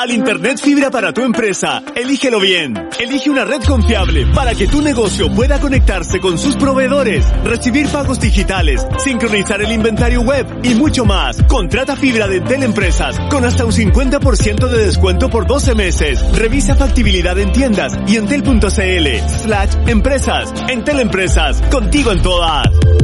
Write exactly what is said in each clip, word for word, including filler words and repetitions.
al Internet fibra para tu empresa. Elígelo bien. Elige una red confiable para que tu negocio pueda conectarse con sus proveedores, recibir pagos digitales, sincronizar el inventario web y mucho más. Contrata fibra de Entel Empresas con hasta un cincuenta por ciento de descuento por doce meses. Revisa factibilidad en tiendas y entel.cl slash empresas. Entel Empresas, contigo en todas.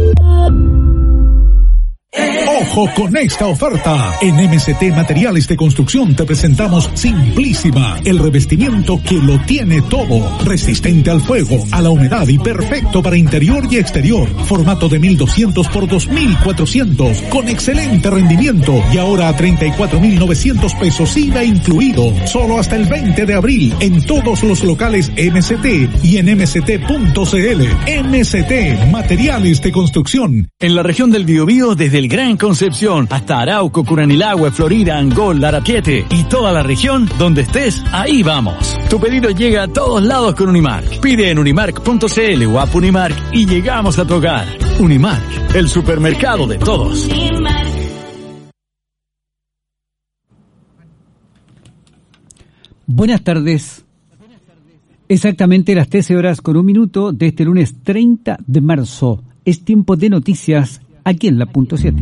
¡Ojo con esta oferta! En M C T Materiales de Construcción te presentamos Simplísima, el revestimiento que lo tiene todo. Resistente al fuego, a la humedad y perfecto para interior y exterior. Formato de mil doscientos por dos mil cuatrocientos, con excelente rendimiento. Y ahora a treinta y cuatro mil novecientos pesos I V A incluido. Solo hasta el veinte de abril en todos los locales M C T y en m c t punto c l. M C T Materiales de Construcción. En la región del Biobío, desde el Gran Concepción hasta Arauco, Curanilahue, Florida, Angol, Larapiete y toda la región, donde estés, ahí vamos. Tu pedido llega a todos lados con Unimark. Pide en unimark punto c l o app Unimark y llegamos a tu hogar. Unimark, el supermercado de todos. Buenas tardes. Exactamente las trece horas con un minuto de este lunes treinta de marzo. Es tiempo de noticias aquí en la punto siete.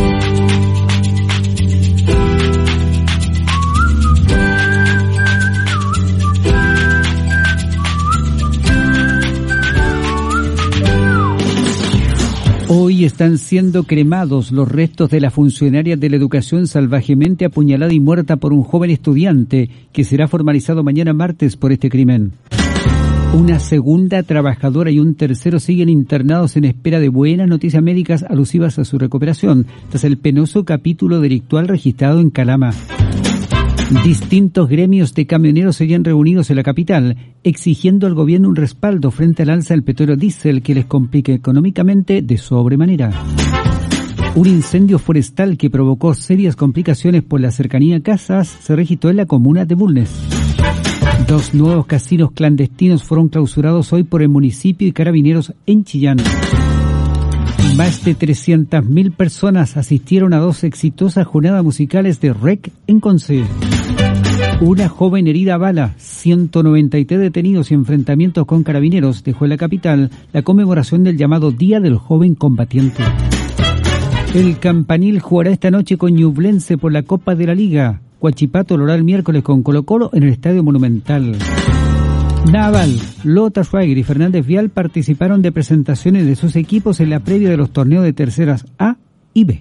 Hoy están siendo cremados los restos de la funcionaria de la educación salvajemente apuñalada y muerta por un joven estudiante que será formalizado mañana martes por este crimen. Una segunda trabajadora y un tercero siguen internados en espera de buenas noticias médicas alusivas a su recuperación, tras el penoso capítulo delictual registrado en Calama. Distintos gremios de camioneros seguían reunidos en la capital, exigiendo al gobierno un respaldo frente al alza del petróleo diésel que les complique económicamente de sobremanera. Un incendio forestal que provocó serias complicaciones por la cercanía a casas se registró en la comuna de Bulnes. Dos nuevos casinos clandestinos fueron clausurados hoy por el municipio y carabineros en Chillán. Más de trescientas mil personas asistieron a dos exitosas jornadas musicales de R E C en Conce. Una joven herida a bala, ciento noventa y tres detenidos y enfrentamientos con carabineros dejó en la capital la conmemoración del llamado Día del Joven Combatiente. El Campanil jugará esta noche con Ñublense por la Copa de la Liga. Huachipato lo hará el miércoles con Colo-Colo en el Estadio Monumental. Naval, Lota Schweiger y Fernández Vial participaron de presentaciones de sus equipos en la previa de los torneos de terceras A y B.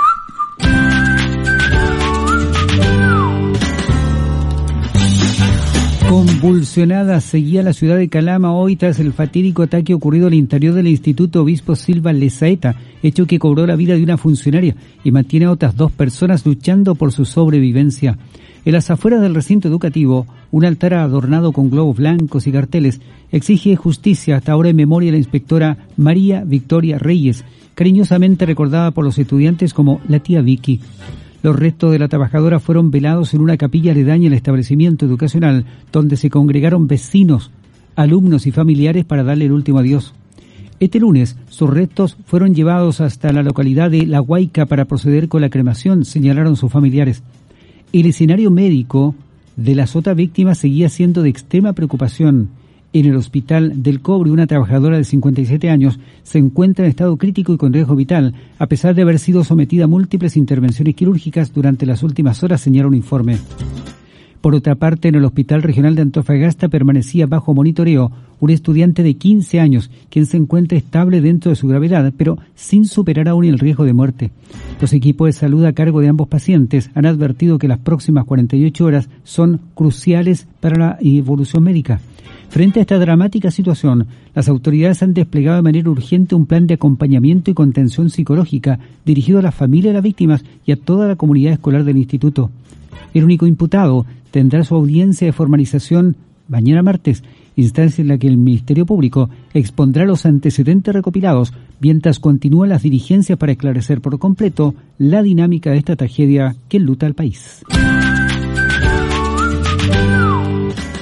Convulsionada seguía la ciudad de Calama hoy tras el fatídico ataque ocurrido al interior del Instituto Obispo Silva Lezaeta, hecho que cobró la vida de una funcionaria y mantiene a otras dos personas luchando por su sobrevivencia. En las afueras del recinto educativo, un altar adornado con globos blancos y carteles exige justicia hasta ahora en memoria de la inspectora María Victoria Reyes, cariñosamente recordada por los estudiantes como la tía Vicky. Los restos de la trabajadora fueron velados en una capilla aledaña al establecimiento educacional, donde se congregaron vecinos, alumnos y familiares para darle el último adiós. Este lunes, sus restos fueron llevados hasta la localidad de La Huayca para proceder con la cremación, señalaron sus familiares. El escenario médico de las otras víctimas seguía siendo de extrema preocupación. En el hospital del Cobre, una trabajadora de cincuenta y siete años se encuentra en estado crítico y con riesgo vital, a pesar de haber sido sometida a múltiples intervenciones quirúrgicas durante las últimas horas, señala un informe. Por otra parte, en el Hospital Regional de Antofagasta permanecía bajo monitoreo un estudiante de quince años, quien se encuentra estable dentro de su gravedad, pero sin superar aún el riesgo de muerte. Los equipos de salud a cargo de ambos pacientes han advertido que las próximas cuarenta y ocho horas son cruciales para la evolución médica. Frente a esta dramática situación, las autoridades han desplegado de manera urgente un plan de acompañamiento y contención psicológica dirigido a las familias de las víctimas y a toda la comunidad escolar del instituto. El único imputado tendrá su audiencia de formalización mañana martes, instancia en la que el Ministerio Público expondrá los antecedentes recopilados mientras continúan las diligencias para esclarecer por completo la dinámica de esta tragedia que enluta al país.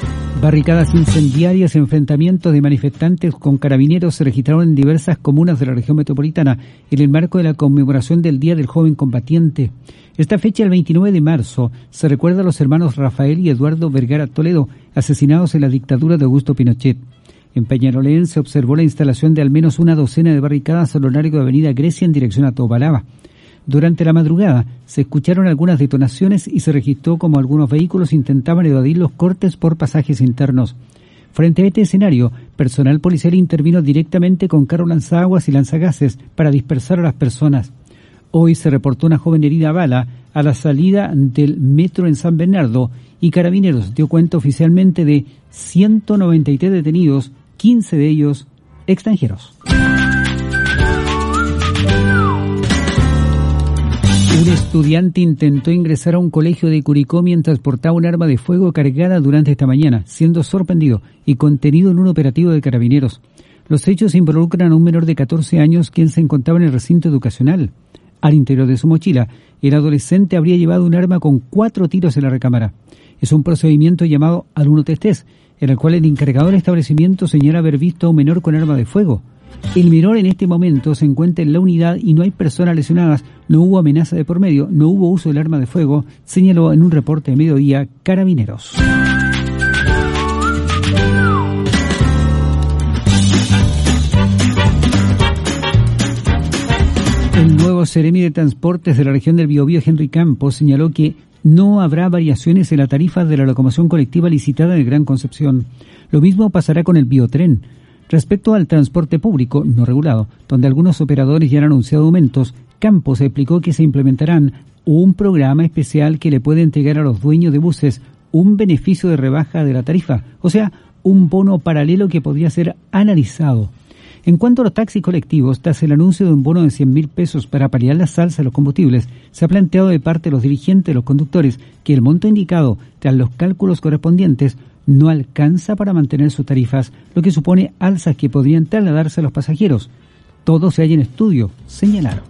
Barricadas incendiarias, enfrentamientos de manifestantes con carabineros se registraron en diversas comunas de la región metropolitana en el marco de la conmemoración del Día del Joven Combatiente. Esta fecha, el veintinueve de marzo, se recuerda a los hermanos Rafael y Eduardo Vergara Toledo, asesinados en la dictadura de Augusto Pinochet. En Peñalolén se observó la instalación de al menos una docena de barricadas a lo largo de Avenida Grecia en dirección a Tobalaba. Durante la madrugada se escucharon algunas detonaciones y se registró como algunos vehículos intentaban evadir los cortes por pasajes internos. Frente a este escenario, personal policial intervino directamente con carro lanzaguas y lanzagases para dispersar a las personas. Hoy se reportó una joven herida a bala a la salida del metro en San Bernardo y Carabineros dio cuenta oficialmente de ciento noventa y tres detenidos, quince de ellos extranjeros. Un estudiante intentó ingresar a un colegio de Curicó mientras portaba un arma de fuego cargada durante esta mañana, siendo sorprendido y contenido en un operativo de Carabineros. Los hechos involucran a un menor de catorce años quien se encontraba en el recinto educacional. Al interior de su mochila, el adolescente habría llevado un arma con cuatro tiros en la recámara. Es un procedimiento llamado alumno testés, en el cual el encargado del establecimiento señala haber visto a un menor con arma de fuego. El menor en este momento se encuentra en la unidad y no hay personas lesionadas, no hubo amenaza de por medio, no hubo uso del arma de fuego, señaló en un reporte de mediodía Carabineros. El nuevo Seremi de Transportes de la región del Biobío, Henry Campos, señaló que no habrá variaciones en la tarifa de la locomoción colectiva licitada en el Gran Concepción. Lo mismo pasará con el biotren. Respecto al transporte público no regulado, donde algunos operadores ya han anunciado aumentos, Campos explicó que se implementarán un programa especial que le puede entregar a los dueños de buses un beneficio de rebaja de la tarifa, o sea, un bono paralelo que podría ser analizado. En cuanto a los taxis colectivos, tras el anuncio de un bono de cien mil pesos para paliar la alza de los combustibles, se ha planteado de parte de los dirigentes de los conductores que el monto indicado, tras los cálculos correspondientes, no alcanza para mantener sus tarifas, lo que supone alzas que podrían trasladarse a los pasajeros. Todo se halla en estudio, señalaron.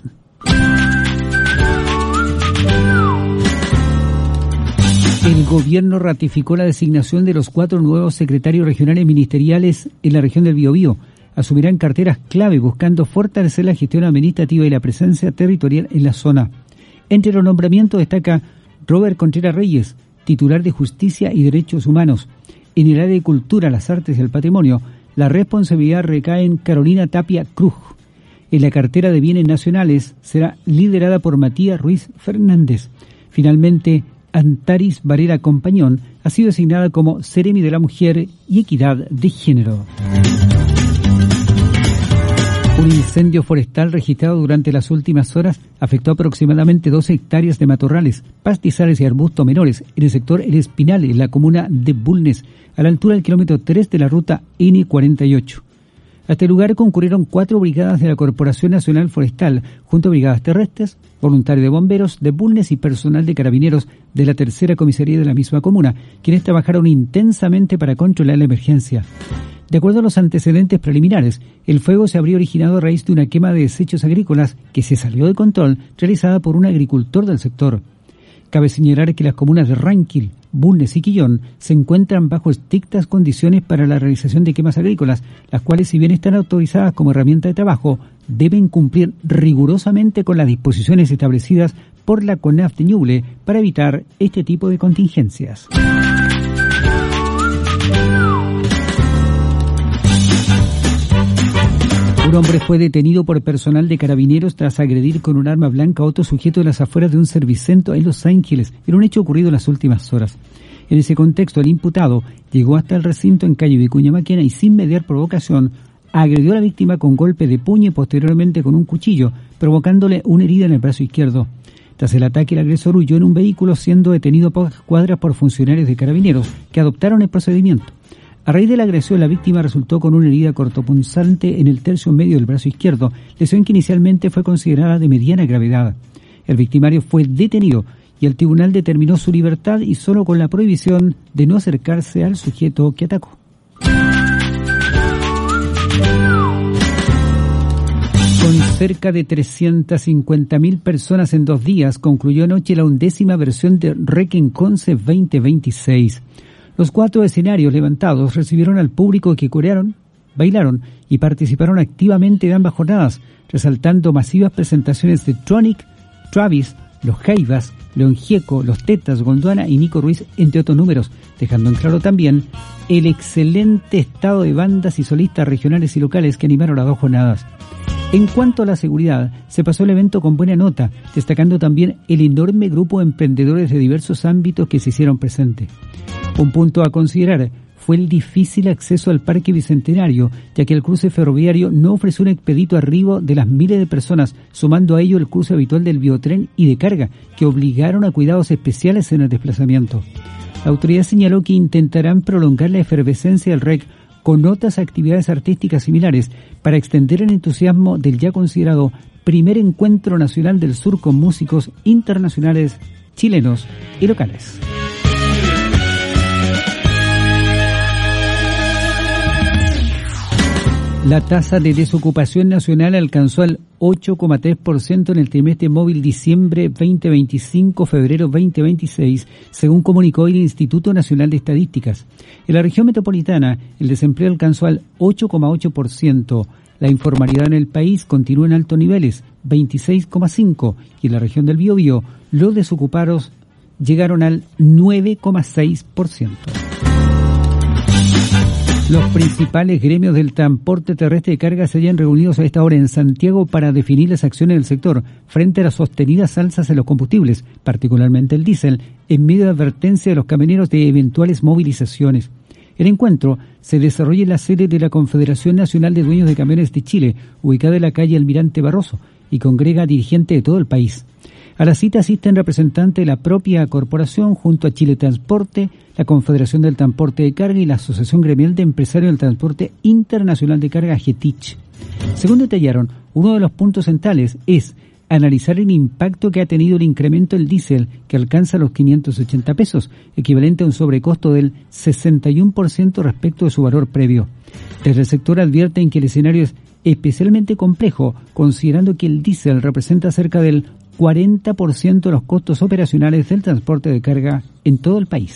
El gobierno ratificó la designación de los cuatro nuevos secretarios regionales ministeriales en la región del Biobío. Asumirán carteras clave buscando fortalecer la gestión administrativa y la presencia territorial en la zona. Entre los nombramientos destaca Robert Contreras Reyes, titular de Justicia y Derechos Humanos. En el área de Cultura, las Artes y el Patrimonio, la responsabilidad recae en Carolina Tapia Cruz. En la cartera de Bienes Nacionales será liderada por Matías Ruiz Fernández. Finalmente, Antaris Varela Compañón ha sido designada como Seremi de la Mujer y Equidad de Género. Un incendio forestal registrado durante las últimas horas afectó aproximadamente doce hectáreas de matorrales, pastizales y arbustos menores en el sector El Espinal, en la comuna de Bulnes, a la altura del kilómetro tres de la ruta ene cuarenta y ocho. A este lugar concurrieron cuatro brigadas de la Corporación Nacional Forestal, junto a brigadas terrestres, voluntarios de bomberos de Bulnes y personal de carabineros de la tercera comisaría de la misma comuna, quienes trabajaron intensamente para controlar la emergencia. De acuerdo a los antecedentes preliminares, el fuego se habría originado a raíz de una quema de desechos agrícolas que se salió de control realizada por un agricultor del sector. Cabe señalar que las comunas de Ranquil, Bulnes y Quillón se encuentran bajo estrictas condiciones para la realización de quemas agrícolas, las cuales, si bien están autorizadas como herramienta de trabajo, deben cumplir rigurosamente con las disposiciones establecidas por la CONAF de Ñuble para evitar este tipo de contingencias. Un hombre fue detenido por personal de carabineros tras agredir con un arma blanca a otro sujeto en las afueras de un servicentro en Los Ángeles, en un hecho ocurrido en las últimas horas. En ese contexto, el imputado llegó hasta el recinto en calle Vicuña Maquena y, sin mediar provocación, agredió a la víctima con golpe de puño y posteriormente con un cuchillo, provocándole una herida en el brazo izquierdo. Tras el ataque, el agresor huyó en un vehículo, siendo detenido a pocas cuadras por funcionarios de carabineros que adoptaron el procedimiento. A raíz de la agresión, la víctima resultó con una herida cortopunzante en el tercio medio del brazo izquierdo, lesión que inicialmente fue considerada de mediana gravedad. El victimario fue detenido y el tribunal determinó su libertad y solo con la prohibición de no acercarse al sujeto que atacó. Con cerca de trescientas cincuenta mil personas en dos días, concluyó anoche la undécima versión de Requiem Concept veinte veintiséis. Los cuatro escenarios levantados recibieron al público que corearon, bailaron y participaron activamente de ambas jornadas, resaltando masivas presentaciones de Tronic, Travis, Los Jaivas, León Gieco, Los Tetas, Gondwana y Nico Ruiz, entre otros números, dejando en claro también el excelente estado de bandas y solistas regionales y locales que animaron las dos jornadas. En cuanto a la seguridad, se pasó el evento con buena nota, destacando también el enorme grupo de emprendedores de diversos ámbitos que se hicieron presentes. Un punto a considerar fue el difícil acceso al Parque Bicentenario, ya que el cruce ferroviario no ofreció un expedito arribo de las miles de personas, sumando a ello el cruce habitual del biotren y de carga, que obligaron a cuidados especiales en el desplazamiento. La autoridad señaló que intentarán prolongar la efervescencia del R E C con otras actividades artísticas similares para extender el entusiasmo del ya considerado primer encuentro nacional del sur con músicos internacionales, chilenos y locales. La tasa de desocupación nacional alcanzó el ocho coma tres por ciento en el trimestre móvil diciembre veinte veinticinco-febrero veinte veintiséis, según comunicó hoy el Instituto Nacional de Estadísticas. En la región metropolitana, el desempleo alcanzó al ocho coma ocho por ciento. La informalidad en el país continúa en altos niveles, veintiséis coma cinco por ciento, y en la región del Biobío, los desocupados llegaron al nueve coma seis por ciento. Los principales gremios del transporte terrestre de carga se hayan reunidos a esta hora en Santiago para definir las acciones del sector frente a las sostenidas alzas en los combustibles, particularmente el diésel, en medio de advertencia de los camioneros de eventuales movilizaciones. El encuentro se desarrolla en la sede de la Confederación Nacional de Dueños de Camiones de Chile, ubicada en la calle Almirante Barroso, y congrega a dirigentes de todo el país. A la cita asisten representantes de la propia corporación junto a Chile Transporte, la Confederación del Transporte de Carga y la Asociación Gremial de Empresarios del Transporte Internacional de Carga, G T I C H. Según detallaron, uno de los puntos centrales es analizar el impacto que ha tenido el incremento del diésel, que alcanza los quinientos ochenta pesos, equivalente a un sobrecosto del sesenta y uno por ciento respecto de su valor previo. Desde el sector advierten que el escenario es especialmente complejo, considerando que el diésel representa cerca del cuarenta por ciento de los costos operacionales del transporte de carga en todo el país.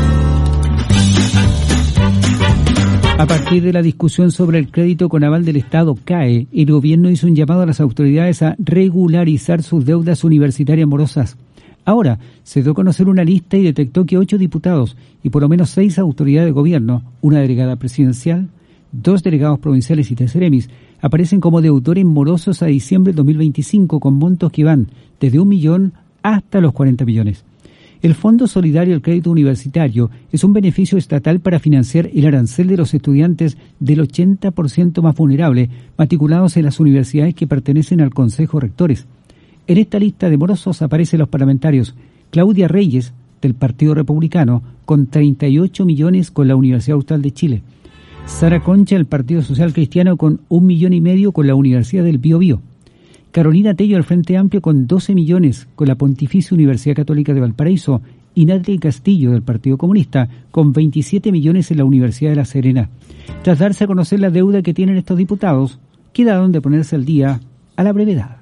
A partir de la discusión sobre el crédito con aval del Estado C A E, el gobierno hizo un llamado a las autoridades a regularizar sus deudas universitarias morosas. Ahora, se dio a conocer una lista y detectó que ocho diputados y por lo menos seis autoridades de gobierno, una delegada presidencial, dos delegados provinciales y tres seremis, aparecen como deudores morosos a diciembre del dos mil veinticinco con montos que van desde un millón hasta los cuarenta millones. El Fondo Solidario del Crédito Universitario es un beneficio estatal para financiar el arancel de los estudiantes del ochenta por ciento más vulnerable, matriculados en las universidades que pertenecen al Consejo de Rectores. En esta lista de morosos aparecen los parlamentarios Claudia Reyes, del Partido Republicano, con treinta y ocho millones con la Universidad Austral de Chile; Sara Concha, del Partido Social Cristiano, con un millón y medio con la Universidad del Biobío; Carolina Tello, del Frente Amplio, con doce millones con la Pontificia Universidad Católica de Valparaíso; y Natalie Castillo, del Partido Comunista, con veintisiete millones en la Universidad de La Serena. Tras darse a conocer la deuda que tienen estos diputados, quedaron de ponerse al día a la brevedad.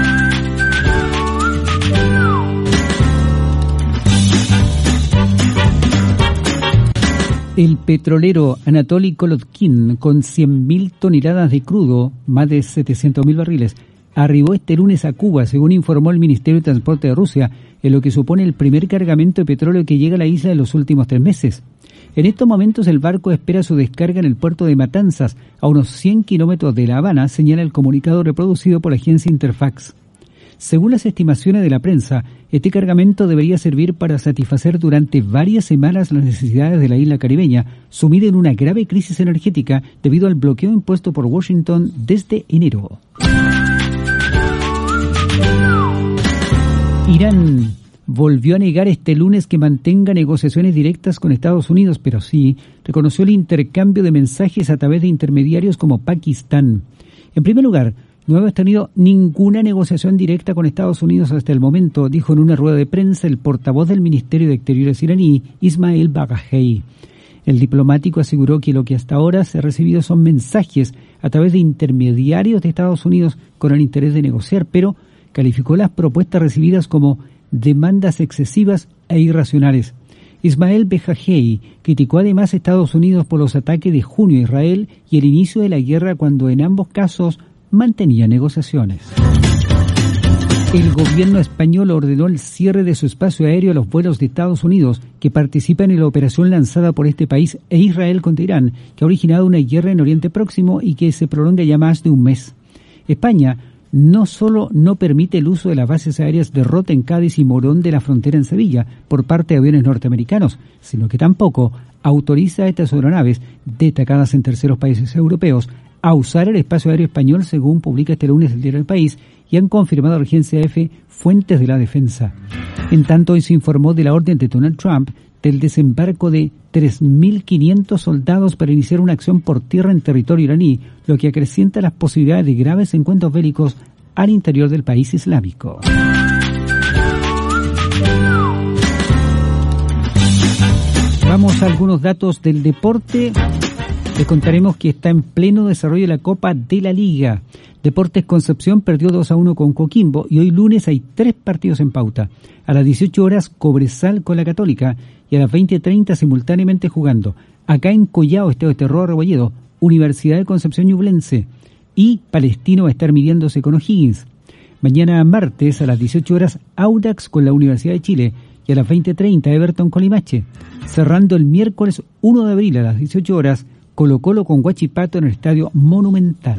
El petrolero Anatoly Kolotkin, con cien mil toneladas de crudo, más de setecientos mil barriles, arribó este lunes a Cuba, según informó el Ministerio de Transporte de Rusia, en lo que supone el primer cargamento de petróleo que llega a la isla en los últimos tres meses. En estos momentos el barco espera su descarga en el puerto de Matanzas, a unos cien kilómetros de La Habana, señala el comunicado reproducido por la agencia Interfax. Según las estimaciones de la prensa, este cargamento debería servir para satisfacer durante varias semanas las necesidades de la isla caribeña, sumida en una grave crisis energética debido al bloqueo impuesto por Washington desde enero. Irán volvió a negar este lunes que mantenga negociaciones directas con Estados Unidos, pero sí reconoció el intercambio de mensajes a través de intermediarios como Pakistán. En primer lugar, no hemos tenido ninguna negociación directa con Estados Unidos hasta el momento, dijo en una rueda de prensa el portavoz del Ministerio de Exteriores iraní, Ismail Baghei. El diplomático aseguró que lo que hasta ahora se ha recibido son mensajes a través de intermediarios de Estados Unidos con el interés de negociar, pero calificó las propuestas recibidas como demandas excesivas e irracionales. Ismael Bejajei criticó además a Estados Unidos por los ataques de junio a Israel y el inicio de la guerra cuando en ambos casos mantenía negociaciones. El gobierno español ordenó el cierre de su espacio aéreo a los vuelos de Estados Unidos que participan en la operación lanzada por este país e Israel contra Irán, que ha originado una guerra en Oriente Próximo y que se prolonga ya más de un mes. España no solo no permite el uso de las bases aéreas de Rota en Cádiz y Morón de la frontera en Sevilla por parte de aviones norteamericanos, sino que tampoco autoriza a estas aeronaves, destacadas en terceros países europeos, a usar el espacio aéreo español, según publica este lunes el diario El País, y han confirmado a la agencia E F fuentes de la defensa. En tanto, hoy se informó de la orden de Donald Trump del desembarco de tres mil quinientos soldados para iniciar una acción por tierra en territorio iraní, lo que acrecienta las posibilidades de graves encuentros bélicos al interior del país islámico. Vamos a algunos datos del deporte. Les contaremos que está en pleno desarrollo la Copa de la Liga. Deportes Concepción perdió dos a uno con Coquimbo y hoy lunes hay tres partidos en pauta. A las dieciocho horas Cobresal con la Católica y a las veinte treinta simultáneamente jugando. Acá en Collao, Estado de Terror, Rebolledo, Universidad de Concepción Ñublense y Palestino va a estar midiéndose con O'Higgins. Mañana martes a las dieciocho horas Audax con la Universidad de Chile y a las veinte treinta Everton con Limache. Cerrando el miércoles uno de abril a las dieciocho horas Colo Colo con Huachipato en el Estadio Monumental.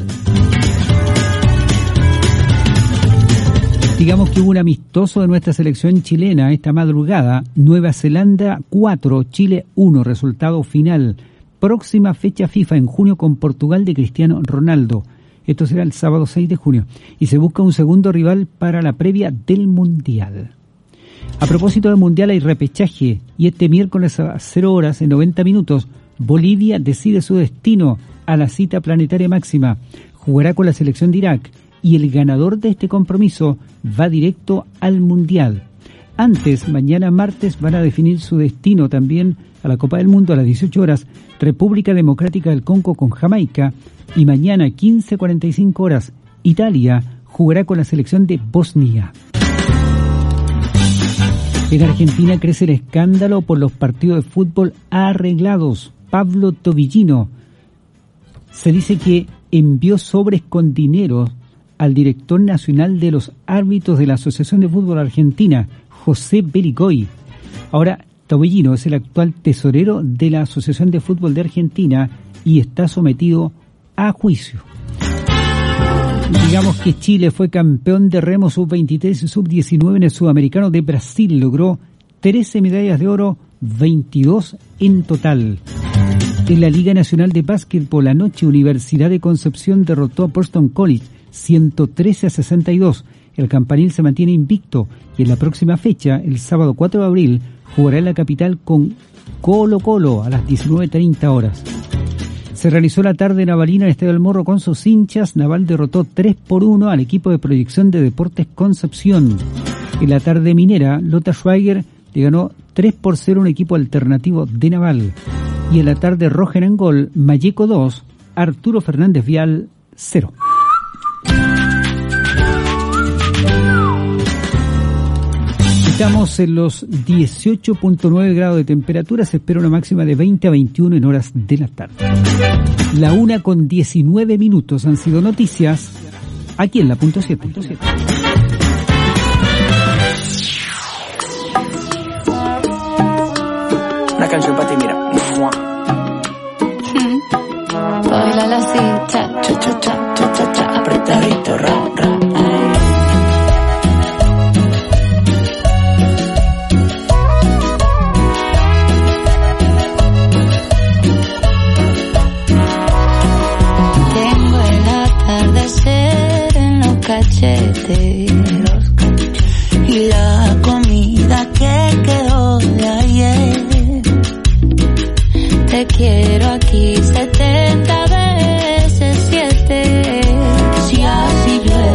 Digamos que hubo un amistoso de nuestra selección chilena esta madrugada. Nueva Zelanda cuatro, Chile uno, resultado final. Próxima fecha FIFA en junio con Portugal de Cristiano Ronaldo. Esto será el sábado seis de junio. Y se busca un segundo rival para la previa del Mundial. A propósito del Mundial hay repechaje. Y este miércoles a cero horas en noventa minutos, Bolivia decide su destino a la cita planetaria máxima. Jugará con la selección de Irak. Y el ganador de este compromiso va directo al Mundial. Antes, mañana martes, van a definir su destino también a la Copa del Mundo a las dieciocho horas, República Democrática del Congo con Jamaica, y mañana quince cuarenta y cinco horas, Italia jugará con la selección de Bosnia. En Argentina crece el escándalo por los partidos de fútbol arreglados. Pablo Tobillino se dice que envió sobres con dinero al director nacional de los árbitros de la Asociación de Fútbol Argentina, José Beligoy. Ahora, Tobillino es el actual tesorero de la Asociación de Fútbol de Argentina y está sometido a juicio. Digamos que Chile fue campeón de remo sub veintitrés y sub diecinueve en el Sudamericano de Brasil. Logró trece medallas de oro, veintidós en total. En la Liga Nacional de Básquetbol, anoche Universidad de Concepción derrotó a Boston College ciento trece a sesenta y dos. El campanil se mantiene invicto y en la próxima fecha, el sábado cuatro de abril, jugará en la capital con Colo Colo a las diecinueve treinta horas. Se realizó la tarde navalina en el Estadio del Morro con sus hinchas. Naval derrotó tres por uno al equipo de proyección de Deportes Concepción. En la tarde minera, Lota Schweiger le ganó tres por cero a un equipo alternativo de Naval. Y en la tarde roja en Angol, Malleco dos, Arturo Fernández Vial cero. Estamos en los dieciocho punto nueve grados de temperatura, se espera una máxima de veinte a veintiuno en horas de la tarde. La una con diecinueve minutos han sido noticias aquí en la punto siete. Una canción para ti, mira. Baila así, cha, cha, cha, cha, cha, cha, cha, apretadito, ra, ra. Cachete, y la comida que quedó de ayer. Te quiero aquí setenta veces siete. Si así llueve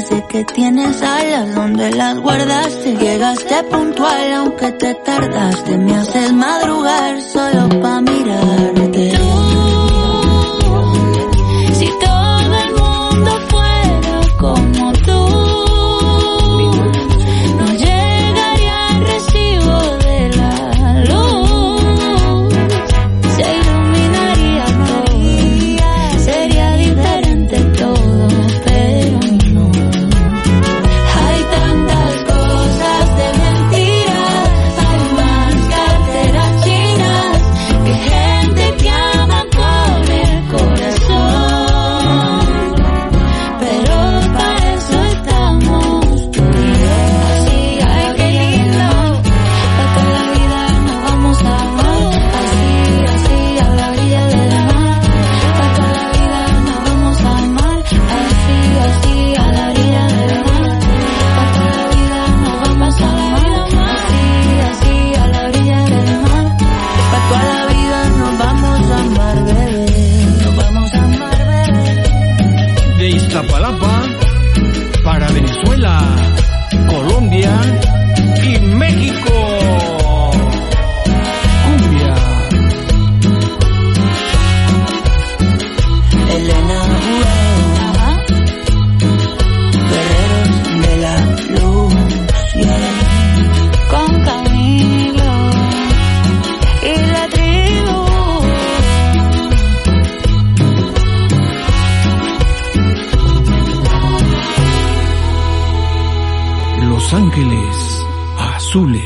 sé que tienes alas donde las guardaste. Llegaste puntual aunque te tardaste. Me haces madrugar solo pa' mirarte. Tú, si todo el mundo fuera como tú, no llegaría al recibo de la luz. Se iluminaría todo, sería diferente todo, pero no. Hay tantas cosas de mentiras, hay más carteras chinas que gente que ama con el corazón. Pero para eso estamos tú y yo. Así, ay qué lindo, para toda la vida nos vamos a amar. Así, así, a la orilla del mar. Para toda la vida nos vamos a amar. Así, así, a la orilla del mar. Para toda la vida nos vamos a amar. Así, así, a la orilla del mar. Para toda la vida nos vamos a amar, bebé. Nos vamos a amar, bebé. De Iztapalapa para Venezuela, Colombia y México. Cumbia. Elena Ajá. Guerreros de la luz, yeah. Con Camilo y la tribu. Los Ángeles Azules.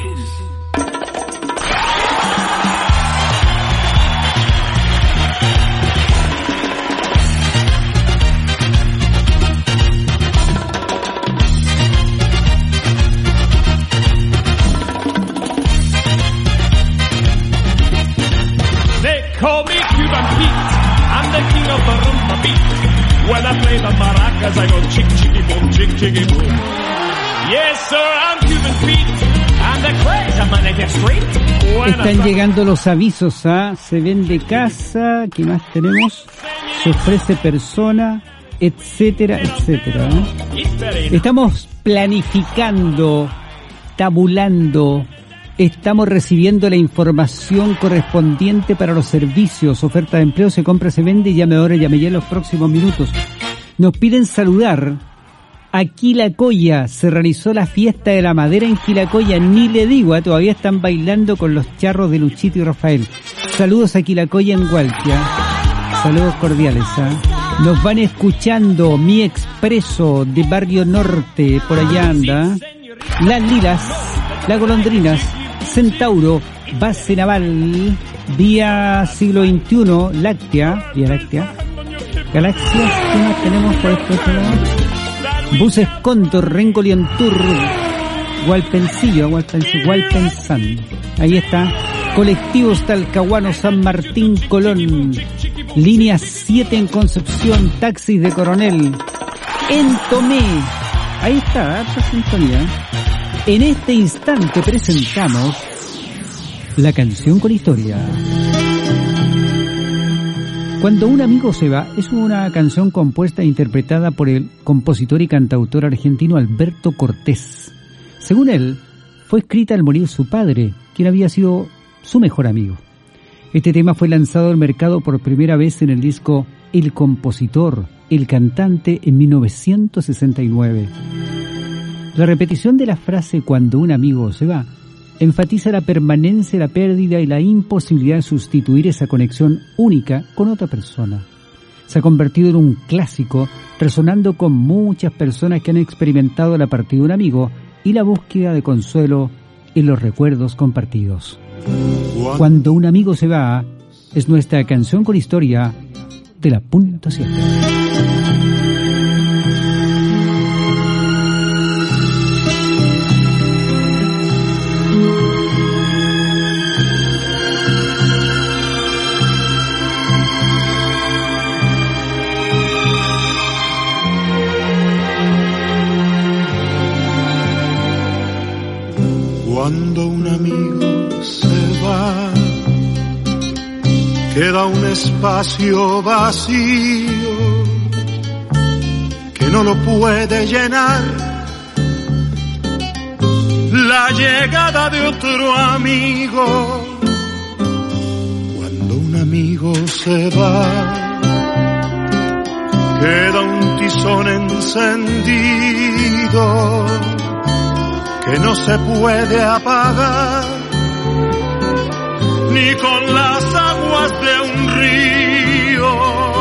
They call me Cuban Pete. I'm the king of the rumba beat. When I play the maracas, I go chick chicky boom, chick chicky boom. Yes, sir, I'm Cuban Pete. I'm the craze on my native street. When I Están llegando los avisos, ¿ah? Se vende casa, ¿qué más tenemos? Se ofrece persona, etcétera, etcétera, ¿eh? It's very Estamos planificando, tabulando, estamos recibiendo la información correspondiente para los servicios, oferta de empleo, se compra, se vende, llame ahora, llame ya en los próximos minutos. Nos piden saludar a Quilacoya, se realizó la fiesta de la madera en Quilacoya, ni le digo, ¿eh? Todavía están bailando con los charros de Luchito y Rafael. Saludos a Quilacoya en Hualquia, saludos cordiales, ¿eh? Nos van escuchando Mi Expreso de Barrio Norte, por allá anda. Las Lilas, Las Golondrinas, Centauro, Base Naval, Vía Siglo veintiuno, Láctea, Vía Láctea, Galaxias, ¿qué más tenemos por esto? Buses Cóndor, Rengo Lientur, Hualpencillo, Hualpencillo, Hualpenzán. Ahí está. Colectivos Talcahuano, San Martín, Colón. Línea siete en Concepción, taxis de Coronel. En Tomé. Ahí está, harta sintonía. En este instante presentamos la canción con historia. Cuando un amigo se va es una canción compuesta e interpretada por el compositor y cantautor argentino Alberto Cortés. Según él, fue escrita al morir su padre, quien había sido su mejor amigo. Este tema fue lanzado al mercado por primera vez en el disco El Compositor, el Cantante en mil novecientos sesenta y nueve. La repetición de la frase "cuando un amigo se va" enfatiza la permanencia, la pérdida y la imposibilidad de sustituir esa conexión única con otra persona. Se ha convertido en un clásico, resonando con muchas personas que han experimentado la partida de un amigo y la búsqueda de consuelo en los recuerdos compartidos. Cuando un amigo se va es nuestra canción con historia de la punto siete. Cuando un amigo se va, queda un espacio vacío que no lo puede llenar la llegada de otro amigo. Cuando un amigo se va, queda un tizón encendido que no se puede apagar ni con las aguas de un río.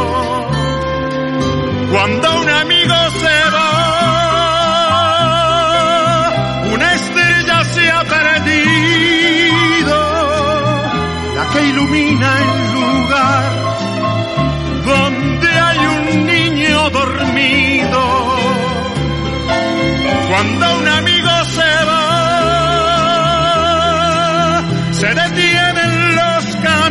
Cuando un amigo se va, una estrella se ha perdido, la que ilumina el lugar donde hay un niño dormido. Cuando un amigo se va, se detienen los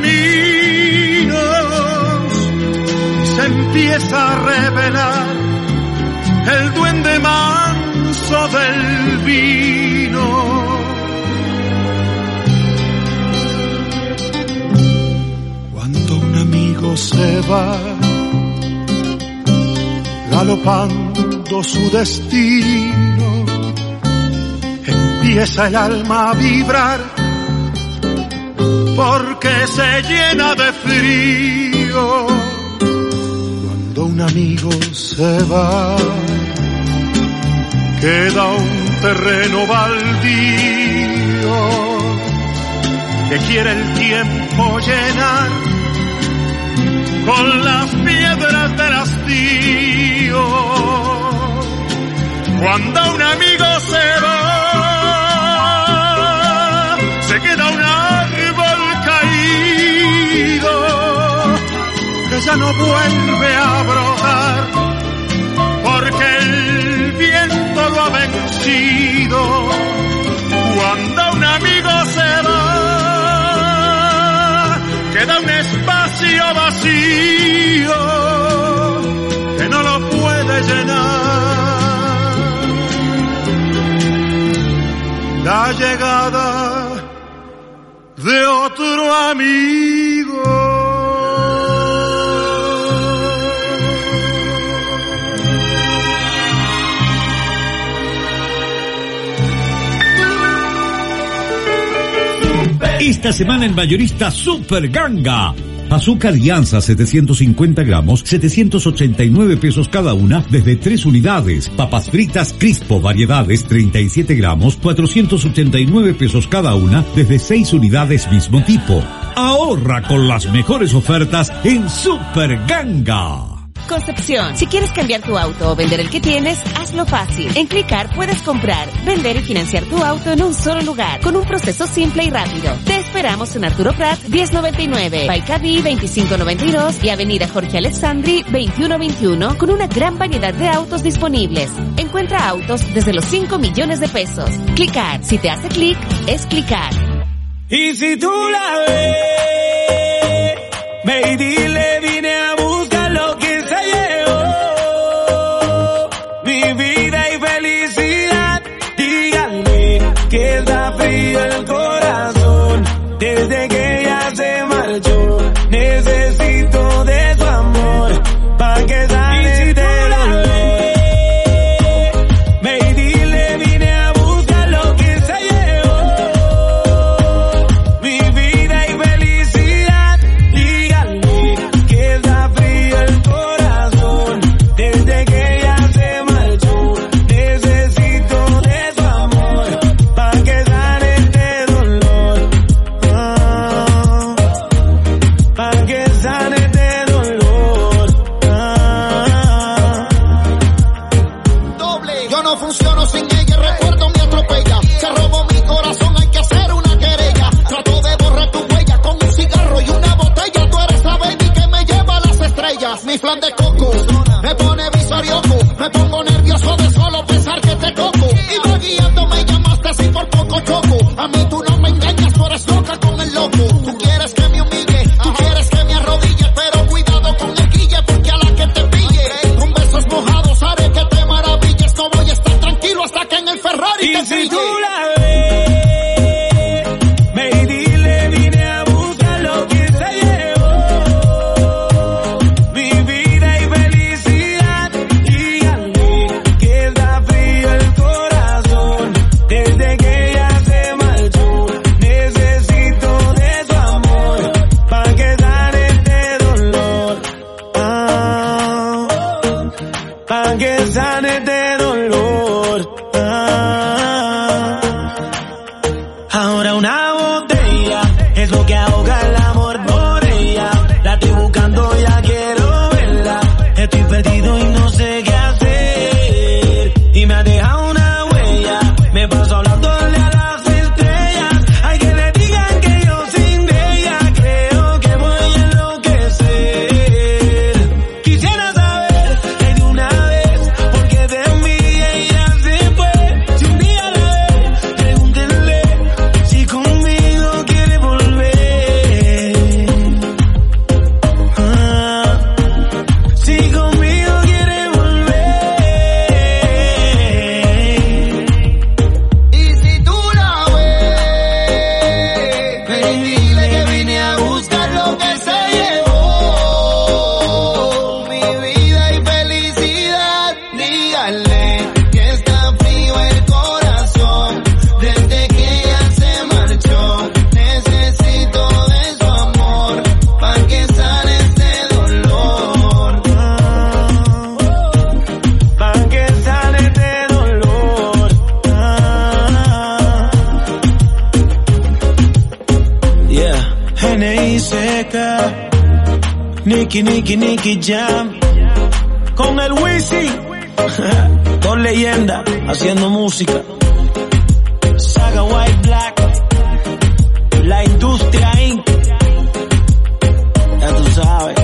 caminos y se empieza a revelar el duende manso del vino. Cuando un amigo se va, galopando su destino, empieza el alma a vibrar porque se llena de frío. Cuando un amigo se va, queda un terreno baldío que quiere el tiempo llenar con las piedras del hastío. Cuando un amigo se va, se queda un árbol caído que ya no vuelve a brotar porque el viento lo ha vencido. Cuando un amigo se va, queda un espacio vacío que no lo puede llenar la llegada de otro amigo. Esta semana en Mayorista Super Ganga. Azúcar Alianza setecientos cincuenta gramos, setecientos ochenta y nueve pesos cada una, desde tres unidades. Papas fritas Crispo variedades treinta y siete gramos, cuatrocientos ochenta y nueve pesos cada una, desde seis unidades mismo tipo. Ahorra con las mejores ofertas en Super Ganga. Concepción. Si quieres cambiar tu auto o vender el que tienes, hazlo fácil. En Clicar puedes comprar, vender y financiar tu auto en un solo lugar, con un proceso simple y rápido. Te esperamos en Arturo Prat diez noventa y nueve, Baicaví veinticinco noventa y dos y Avenida Jorge Alexandri veintiuno veintiuno, con una gran variedad de autos disponibles. Encuentra autos desde los cinco millones de pesos. Clicar. Si te hace clic, es Clicar. Y si tú la ves, ve y dile, vine a buscar lo que se llevó, mi vida y felicidad. Díganme que está frío el corazón desde que ella se marchó. Necesito de su amor pa' que sane de la vez. Ve y dile, vine a buscar lo que se llevó, mi vida y felicidad. Díganme pa' que sane de dolor. Ah. Ahora una botella es lo que ahoga el amor por ella. La estoy buscando, ya quiero verla. Estoy perdido y no sé qué hacer. Y me ha dejado una huella. Me paso hablándole a las estrellas. Hay que le digan que yo sin ella creo que voy a enloquecer. Quisiera saber que de una vez, porque de mí ella se fue. Si un día la ve, pregúntenle si conmigo quiere volver. Ah, si conmigo quiere volver. Y si tú la ves, ven y dile que vine a buscar lo que se llevó. Mi vida y felicidad, díganle que está frío el corazón. Desde que ella se marchó, necesito de su amor, pa' que sane este dolor. Pa' que sane de dolor. Ah. Yeah. N I seca. Nicky, Nicky, Nicky Jam. Con el Wisin. Dos leyendas haciendo música. Saga White Black. La industria incorporated. Ya tú sabes.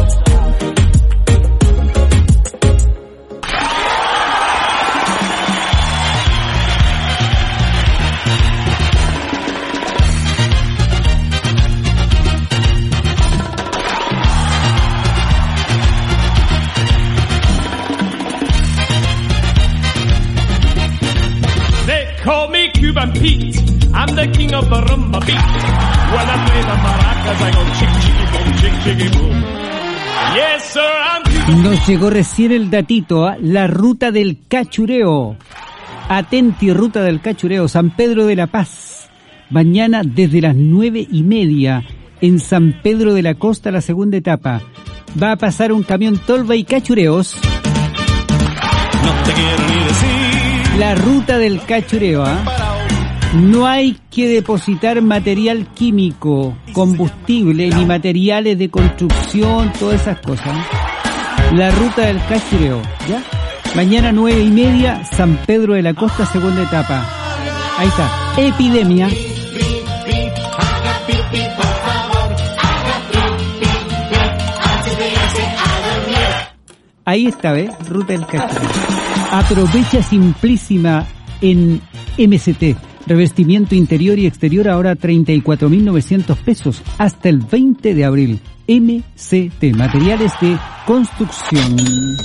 They call me Cuban Pete. I'm the king of the rumba beat. When I play the maracas, I go chick chicky boom, chick chicky boom. Yes, sir, I'm Cuban. Nos llegó recién el datito, ¿ah? La ruta del cachureo. Atenti, ruta del cachureo, San Pedro de la Paz. Mañana desde las nueve y media en San Pedro de la Costa, la segunda etapa. Va a pasar un camión tolva y cachureos. No te quiero ni decir. La ruta del cachureo, ¿ah? No hay que depositar material químico, combustible, ni materiales de construcción, todas esas cosas. La ruta del cachureo, ¿ya? Mañana nueve y media, San Pedro de la Costa, segunda etapa. Ahí está, epidemia. Ahí está, ¿ves? Ruta del cachureo. Aprovecha Simplísima en M C T. Revestimiento interior y exterior ahora treinta y cuatro mil novecientos pesos hasta el veinte de abril. M C T, materiales de construcción.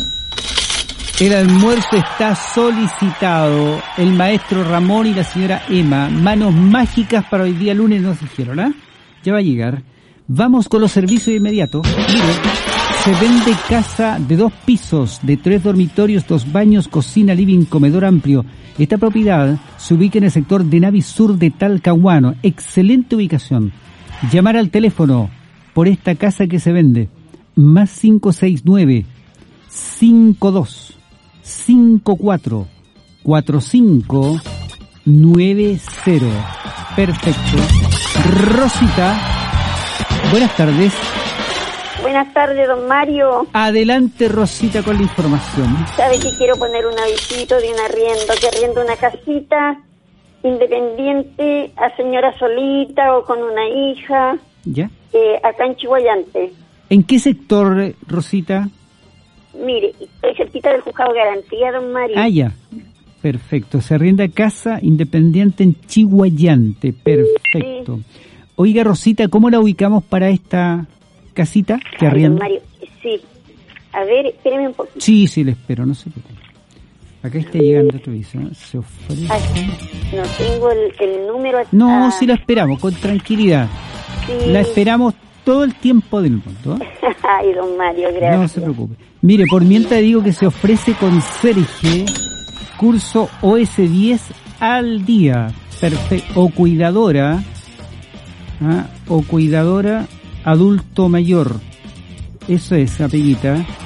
El almuerzo está solicitado. El maestro Ramón y la señora Emma. Manos mágicas para hoy día lunes nos dijeron, ¿ah? Ya va a llegar. Vamos con los servicios inmediatos. Mire, se vende casa de dos pisos, de tres dormitorios, dos baños, cocina, living, comedor amplio. Esta propiedad se ubica en el sector de Navi Sur de Talcahuano. Excelente ubicación. Llamar al teléfono por esta casa que se vende. Más cinco seis nueve, cinco dos, cinco cuatro, cuatro cinco nueve cero. Perfecto. Rosita, buenas tardes. Buenas tardes, don Mario. Adelante, Rosita, con la información. Sabe que quiero poner un avisito de un arriendo, que arriendo una casita independiente a señora solita o con una hija. ¿Ya? Eh, acá en Chihuayante. ¿En qué sector, Rosita? Mire, estoy cerquita del juzgado de garantía, don Mario. Ah, ya. Perfecto. Se arrienda casa independiente en Chihuayante. Perfecto. Sí. Oiga, Rosita, ¿cómo la ubicamos para esta casita que Ay, arrienda? don Mario, sí. A ver, espéreme un poquito. Sí, sí, le espero, no se preocupe. Acá está llegando otro aviso, ¿no? Se ofrece... Ay, no tengo el, el número. No, ah. sí la esperamos, con tranquilidad. Sí. La esperamos todo el tiempo del mundo. ¿eh? Ay, don Mario, gracias. No se preocupe. Mire, por mientras digo que se ofrece conserje, curso O S diez al día. Perfecto. O cuidadora, ¿ah? O cuidadora adulto mayor. Eso es, amiguita.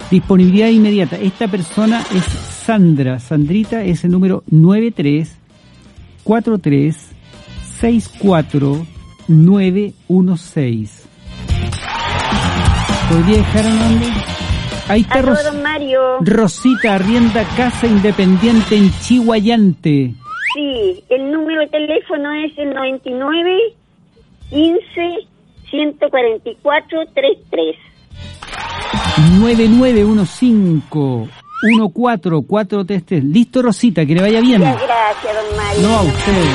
Disponibilidad inmediata. Esta persona es Sandra. Sandrita es el número nueve tres cuatro tres seis cuatro nueve uno seis. ¿Podría dejar un nombre? Ahí está Aló, Ros- don Mario. Rosita arrienda casa independiente en Chihuayante. Sí, el número de teléfono es el noventa y nueve quince ciento cuarenta y cuatro treinta y tres. nueve nueve uno cinco uno cuatro cuatro tres tres. Listo, Rosita, que le vaya bien. Muchas gracias, don Mario. No, a usted.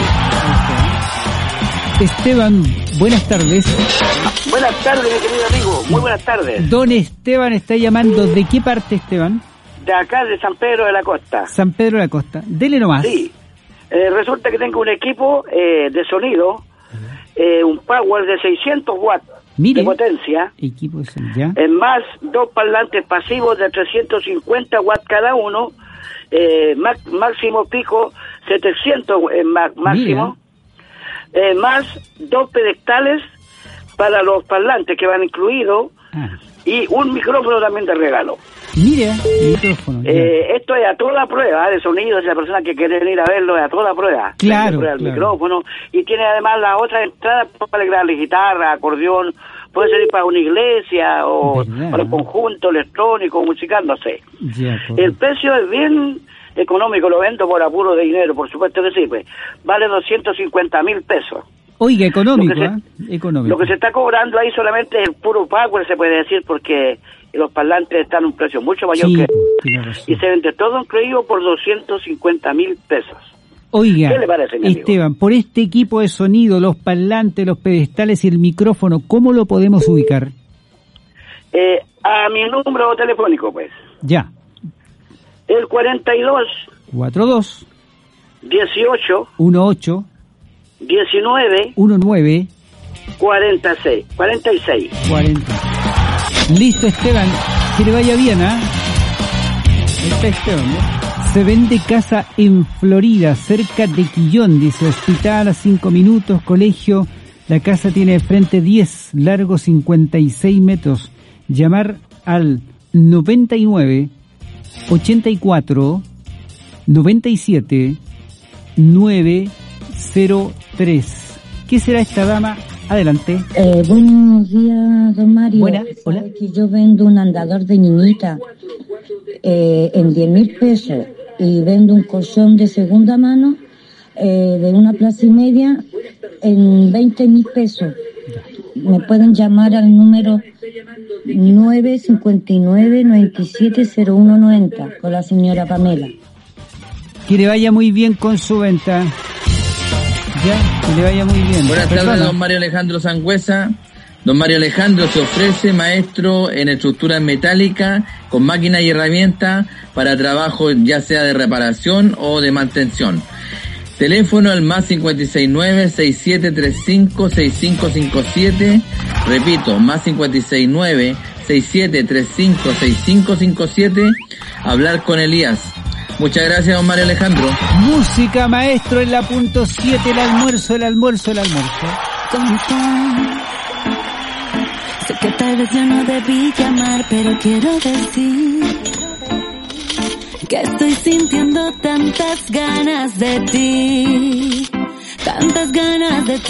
Esteban, buenas tardes. Buenas tardes, mi querido amigo. Muy buenas tardes. Don Esteban está llamando. ¿De qué parte, Esteban? De acá, de San Pedro de la Costa. San Pedro de la Costa. Dele nomás. Sí. Eh, resulta que tengo un equipo eh, de sonido, eh, un power de seiscientos watts Mire, de potencia, equipo de ya. en más dos parlantes pasivos de trescientos cincuenta watts cada uno, eh, má- máximo pico setecientos eh, má- máximo, eh, más dos pedestales para los parlantes que van incluidos Ah. y un micrófono también de regalo. Mire, micrófono. ya. Eh, esto es a toda prueba de sonido, si la persona que quiere venir a verlo es a toda prueba. Claro, Prueba el claro. micrófono y tiene además las otras entradas para grabarle guitarra, acordeón, puede ser para una iglesia o ¿verdad? para un conjunto electrónico, musical, no sé. Ya, correcto. El precio es bien económico, lo vendo por apuro de dinero, por supuesto que sí, pues vale doscientos cincuenta mil pesos. Oiga, económico, Lo que ¿eh? Económico. Lo que se está cobrando ahí solamente es el puro power, se puede decir, porque los parlantes están a un precio mucho mayor Sí, que... tiene razón. Y se vende todo incluido por doscientos cincuenta mil pesos. Oiga, ¿Qué le parece, mi amigo? Esteban, por este equipo de sonido, los parlantes, los pedestales y el micrófono, ¿cómo lo podemos ubicar? Eh, a mi número telefónico, pues. Ya. El cuarenta y dos, cuatro dos dieciocho, uno ocho diecinueve, uno nueve cuarenta y seis. cuarenta y seis. cuarenta. Listo, Esteban, que le vaya bien, ¿ah? Ahí está Esteban, ¿no? Se vende casa en Florida, cerca de Quillón, dice, hospital a cinco minutos, colegio. La casa tiene de frente diez, largo cincuenta y seis metros. Llamar al noventa y nueve ochenta y cuatro noventa y siete nueve cero tres. ¿Qué será esta dama? Adelante. Eh, buenos días, don Mario. Buena, hola. Sabe que yo vendo un andador de niñita eh, en diez mil pesos y vendo un colchón de segunda mano eh, de una plaza y media en veinte mil pesos. Me pueden llamar al número nueve cinco nueve nueve siete cero uno nueve cero con la señora Pamela. Que le vaya muy bien con su venta. Ya, que le vaya muy bien. Buenas Perdona. tardes, don Mario Alejandro Sangüesa. Don Mario Alejandro se ofrece maestro en estructuras metálicas con máquinas y herramientas para trabajo ya sea de reparación o de mantención. Teléfono al más cincuenta y seis nueve seis siete tres cinco seis cinco cinco siete. Repito, más cincuenta y seis nueve seis siete tres cinco seis cinco cinco siete. Hablar con Elías. Muchas gracias, don Mario Alejandro. Música, maestro, en la punto siete, el almuerzo, el almuerzo, el almuerzo. Contar. Sé que tal vez yo no debí llamar, pero quiero decir que estoy sintiendo tantas ganas de ti, tantas ganas de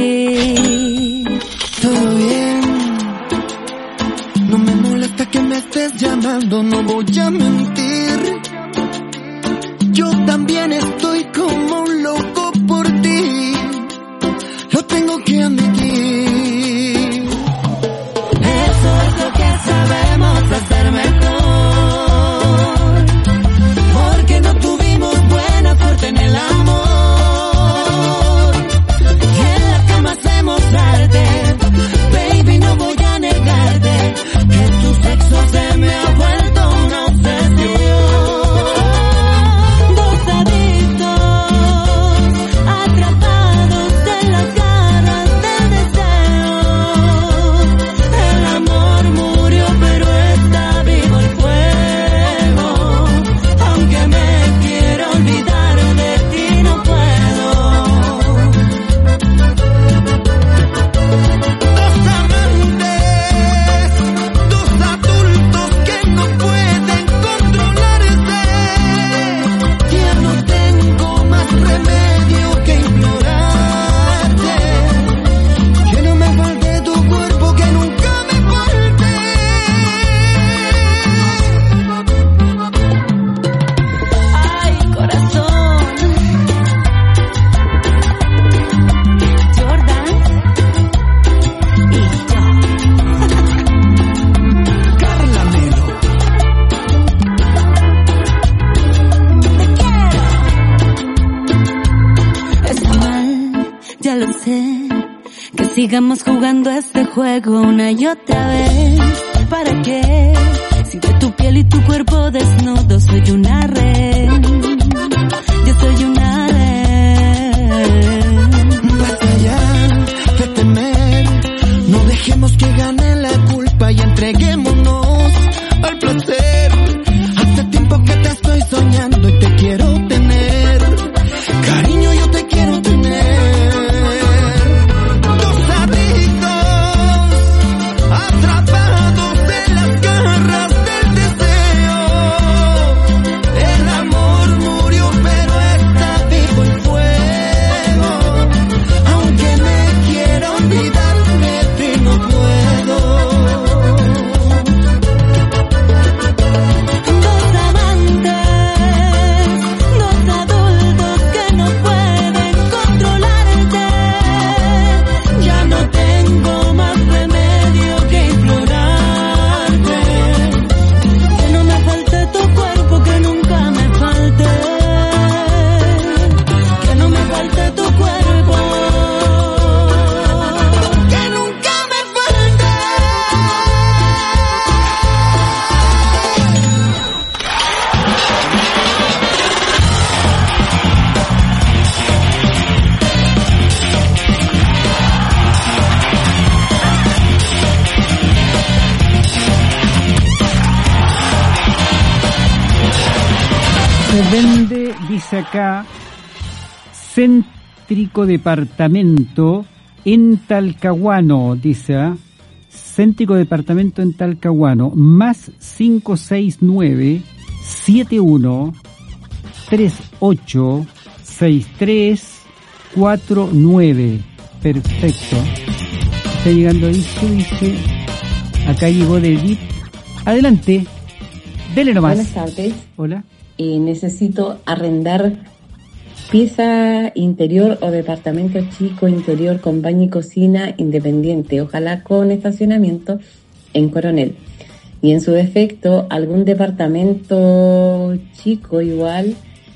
ti. Todo bien, no me molesta que me estés llamando, no voy a mentir. Yo también estoy como un loco por ti, lo tengo que admitir. Eso es lo que sabemos hacer mejor, porque no tuvimos buena suerte en el amor. Y en la cama hacemos arte, baby, no voy a negarte que tu sexo se me ha vuelto una obsesión. Dos adictos sigamos jugando a este juego una y otra vez. ¿Para qué? Si de tu piel y tu cuerpo desnudo soy una red. Yo soy una red. Basta ya de temer, no dejemos que gane la culpa y entreguémonos al placer. Hace tiempo que te estoy soñando y te quiero tener. Cariño, yo te quiero tener. Dos adictos atrapados en las garras del deseo. El amor murió, pero está vivo el fuego. Aunque me quiero olvidar de ti, no puedo. Dos amantes, dos adultos que no pueden controlarte. Ya no tengo más remedio que implorarte. Que no me falte tu cuerpo, que nunca me falte. Que no me falte tu cuerpo. Que nunca me falte. Se vende, dice acá, céntrico departamento en Talcahuano, dice, ¿ah? Céntrico departamento en Talcahuano, más cinco seis nueve siete uno tres ocho seis tres cuatro nueve. Perfecto. Está llegando eso, dice. Acá llegó de Edith. Adelante. Dele nomás. Buenas tardes. Hola. Eh, necesito arrendar pieza interior o departamento chico interior con baño y cocina independiente, ojalá con estacionamiento en Coronel. Y en su defecto, algún departamento chico igual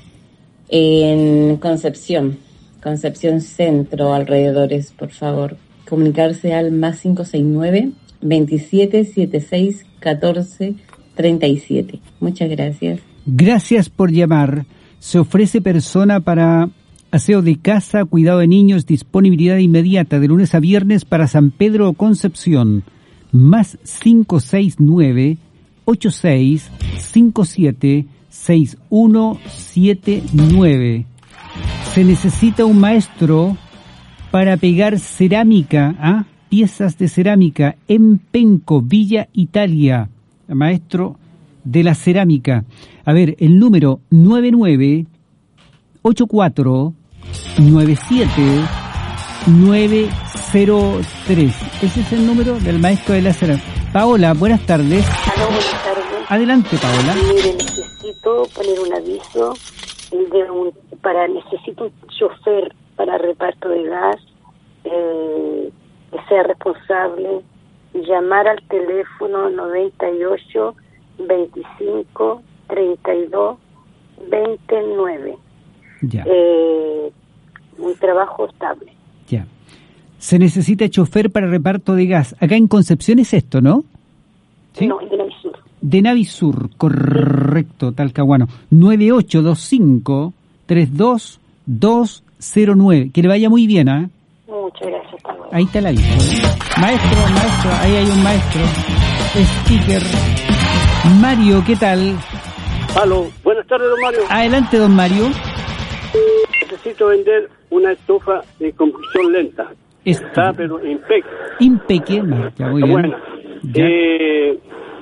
en Concepción, Concepción Centro, alrededores, por favor. Comunicarse al más cinco seis nueve veintisiete setenta y seis catorce treinta y siete. Muchas gracias. Gracias por llamar. Se ofrece persona para aseo de casa, cuidado de niños, disponibilidad inmediata de lunes a viernes para San Pedro o Concepción. Más cinco seis nueve ocho seis cinco siete seis uno siete nueve. Se necesita un maestro para pegar cerámica, ¿ah? Piezas de cerámica en Penco, Villa Italia. Maestro de la cerámica. A ver, el número nueve nueve ocho cuatro nueve siete nueve cero tres. Ese es el número del maestro de la cerámica. Paola, buenas tardes. Aló, buenas tardes. Adelante, Paola. Mire, necesito poner un aviso de un, para necesito un chofer para reparto de gas eh, que sea responsable, llamar al teléfono noventa y ocho veinticinco treinta y dos veintinueve. Ya. Eh, un trabajo estable. Ya. Se necesita chofer para reparto de gas. Acá en Concepción es esto, ¿no? ¿Sí? No, de Navisur. De Navisur, correcto, Talcahuano. nueve ocho dos cinco tres dos dos cero nueve. Que le vaya muy bien, ¿ah? ¿eh? Muchas gracias, hasta luego. Ahí está la aviso, ¿eh? Maestro, maestro, ahí hay un maestro. Sticker. Mario, ¿qué tal? Aló, buenas tardes, don Mario. Adelante, don Mario. Necesito vender una estufa de combustión lenta. Esto. Está, pero impeque. Impeque, ya muy Está bien. buena. Eh,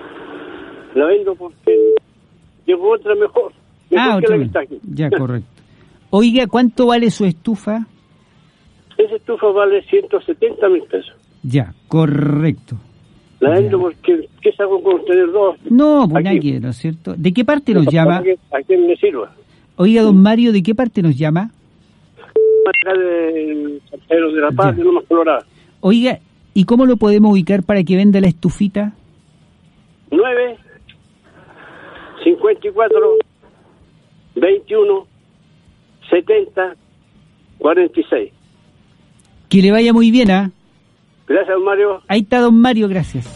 la vendo porque llegó otra mejor. mejor Ah, que otra la que vez. está aquí. Ya, correcto. Oiga, ¿cuánto vale su estufa? Esa estufa vale ciento setenta mil pesos. Ya, correcto. La vendo porque, ¿qué hago con tener dos? No, pues Aquí. nadie, ¿no es cierto? ¿De qué parte nos Para llama? que a quien me sirva. Oiga, don Mario, ¿de qué parte nos llama? Acá de San Pedro de la Paz, de Lomas Colorada. Oiga, ¿y cómo lo podemos ubicar para que venda la estufita? nueve cincuenta y cuatro veintiuno setenta cuarenta y seis. Que le vaya muy bien, ¿ah? Gracias, Mario. Ahí está don Mario, gracias.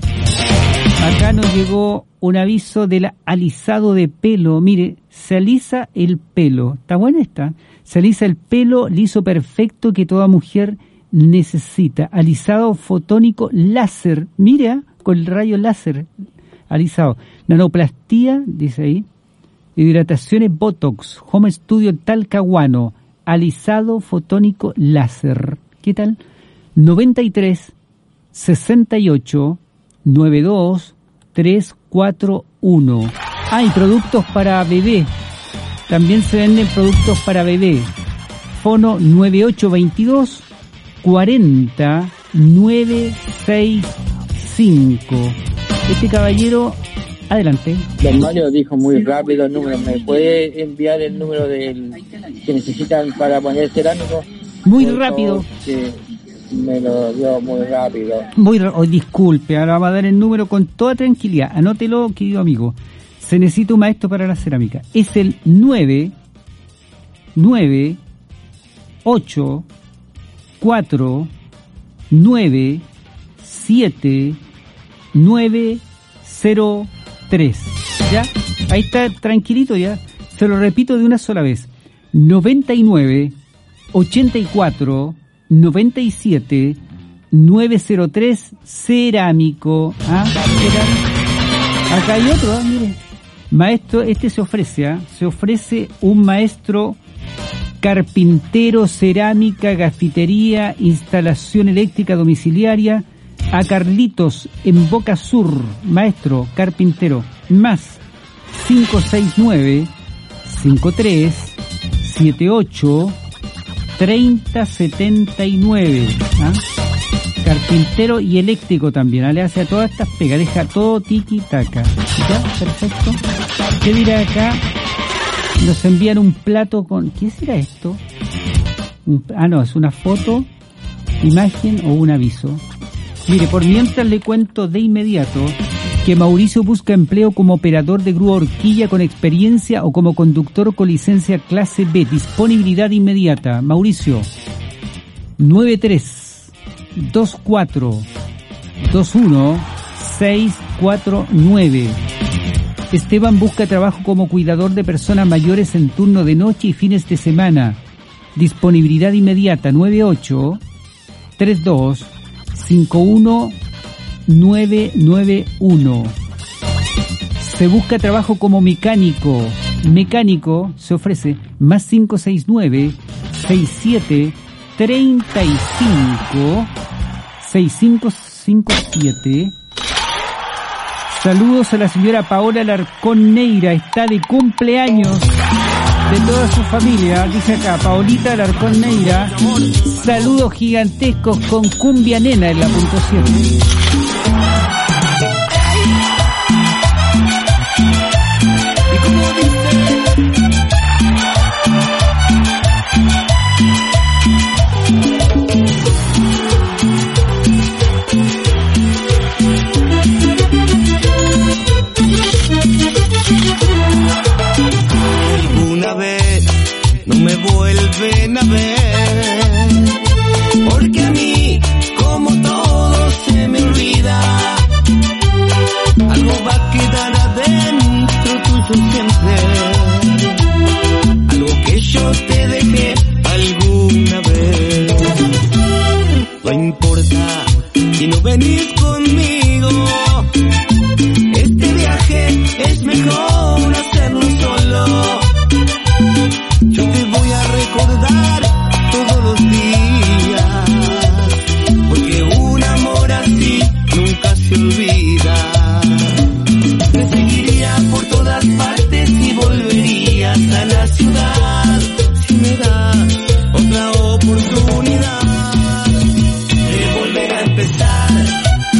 Acá nos llegó un aviso del alisado de pelo. Mire, se alisa el pelo. ¿Está buena esta? Se alisa el pelo liso perfecto que toda mujer necesita. Alisado fotónico láser. Mira, con el rayo láser. Alisado. Nanoplastía, dice ahí. Hidrataciones Botox. Home Studio Talcahuano. Alisado fotónico láser. ¿Qué tal? noventa y tres, sesenta y ocho, noventa y dos, trescientos cuarenta y uno. Ah, y productos para bebé. También se venden productos para bebé. Fono nueve ocho dos dos, cuarenta, nueve sesenta y cinco. Este caballero, adelante. Don Mario dijo muy rápido el número. ¿Me puede enviar el número del que necesitan para poner cerámico? Muy Por rápido. Favor, que me lo dio muy rápido. Muy rápido. Oh, disculpe, ahora vamos a dar el número con toda tranquilidad. Anótelo, querido amigo. Se necesita un maestro para la cerámica. Es el nueve, nueve, ocho, cuatro, nueve, siete, nueve, cero, tres. ¿Ya? Ahí está, tranquilito ya. Se lo repito de una sola vez. noventa y nueve, ochenta y cuatro, noventa y siete, nueve cero tres, cerámico. ¿Ah? Cerámico. Acá hay otro, ¿eh? Mire. Maestro, este se ofrece, ¿eh? Se ofrece un maestro carpintero, cerámica, gafitería, instalación eléctrica domiciliaria, a Carlitos en Boca Sur, maestro carpintero, más cinco seis nueve, cinco tres, siete ocho, treinta setenta y nueve. ¿Ah? Carpintero y eléctrico también, ¿ah? Le hace a todas estas pegas, deja todo tiki taka. ¿Ya? Perfecto. ¿Qué dirá acá? Nos envían un plato con... ¿Qué será esto? Un... Ah, no, es una foto, imagen o un aviso. Mire, por mientras le cuento de inmediato que Mauricio busca empleo como operador de grúa horquilla con experiencia o como conductor con licencia clase B. Disponibilidad inmediata. Mauricio, nueve tres dos cuatro dos uno seis cuatro nueve. Esteban busca trabajo como cuidador de personas mayores en turno de noche y fines de semana. Disponibilidad inmediata. nueve ocho tres dos cinco uno nueve nueve uno. Se busca trabajo como mecánico. Mecánico se ofrece más cinco seis nueve seis siete treinta y cinco seis cinco cinco siete. Saludos a la señora Paola Alarcón Neira, está de cumpleaños de toda su familia, dice acá, Paolita Alarcón Neira. Saludos gigantescos con Cumbia Nena en la puntuación. Vuelven a ver, porque a mí, como todo se me olvida, algo va a quedar adentro tuyo siempre, algo que yo te dejé alguna vez. No importa si no venís conmigo, este viaje es mejor hacerlo solo. Yo te voy a recordar todos los días, porque un amor así nunca se olvida. Te seguiría por todas partes y volverías a la ciudad, si me das otra oportunidad de volver a empezar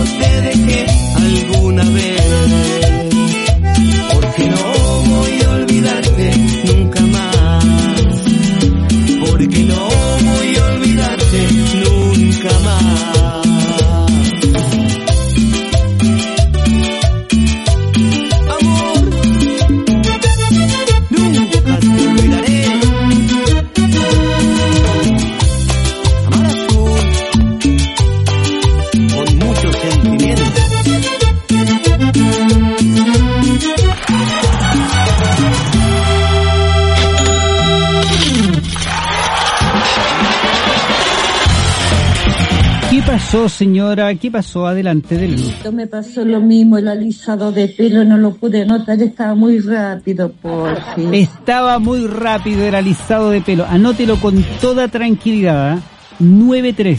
te dejé alguna vez. Porque no voy a olvidarte nunca más. Porque no voy a olvidarte nunca más. Amor, nunca te olvidaré. Amar azul, con mucho sentimiento. ¿Qué pasó, señora? ¿Qué pasó? Adelante, del Esto me pasó lo mismo, el alisado de pelo no lo pude notar, estaba muy rápido, por fin. Estaba muy rápido el alisado de pelo. Anótelo con toda tranquilidad. ¿eh? nueve tres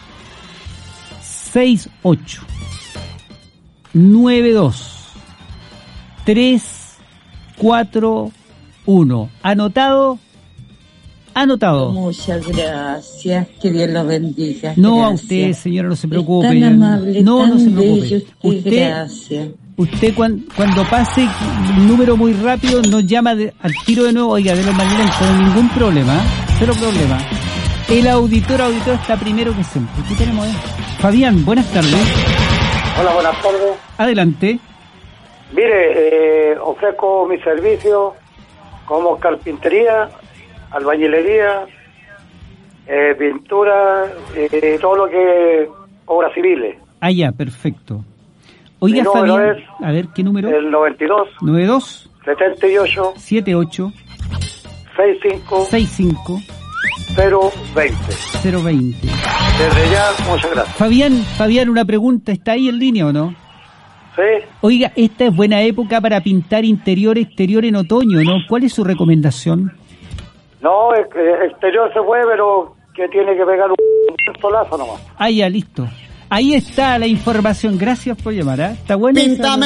seis ocho nueve dos tres cuatro uno. ¿Anotado? Anotado. Muchas gracias, que Dios los bendiga. No gracias. a usted, señora, no se preocupe. Es tan amable, no, tan no se preocupe. bello, Usted, gracias. usted cuando, cuando pase un número muy rápido nos llama de, al tiro de nuevo, oiga, de lo más lento, no hay ningún problema, cero problema. El auditor, auditor está primero que siempre. ¿Qué tenemos ahí? Fabián, buenas tardes. Hola, buenas tardes. Adelante. Mire, eh, ofrezco mi servicio como carpintería, albañilería, eh, pintura, eh, todo lo que obras civiles. Ah, ya, perfecto. Oiga, Mi número Fabián, es a ver, ¿qué número? el noventa y dos, noventa y dos, setenta y ocho, setenta y ocho, sesenta y cinco, sesenta y cinco, cero veinte. cero veinte. Desde ya, muchas gracias. Fabián, Fabián, una pregunta, ¿está ahí en línea o no? Sí. Oiga, esta es buena época para pintar interior, exterior en otoño, ¿no? ¿Cuál es su recomendación? No, es que exterior se puede, pero que tiene que pegar un solazo nomás. Ah, ya, listo. Ahí está la información. Gracias por llamar, ¿eh? Está buena. Píntame,